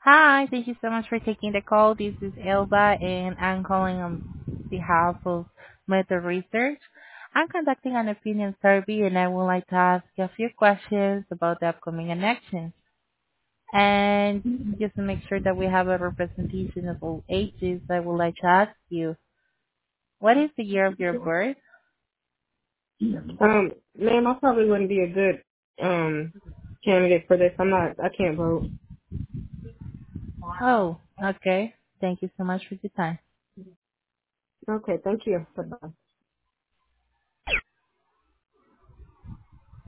Hi, thank you so much for taking the call. This is Elba, and I'm calling on behalf of Meta Research. I'm conducting an opinion survey, and I would like to ask you a few questions about the upcoming elections. And just to make sure that we have a representation of all ages, I would like to ask you, what is the year of your birth? Ma'am, I probably wouldn't be a good candidate for this. I can't vote. Oh, okay. Thank you so much for your time. Okay, thank you. Bye-bye.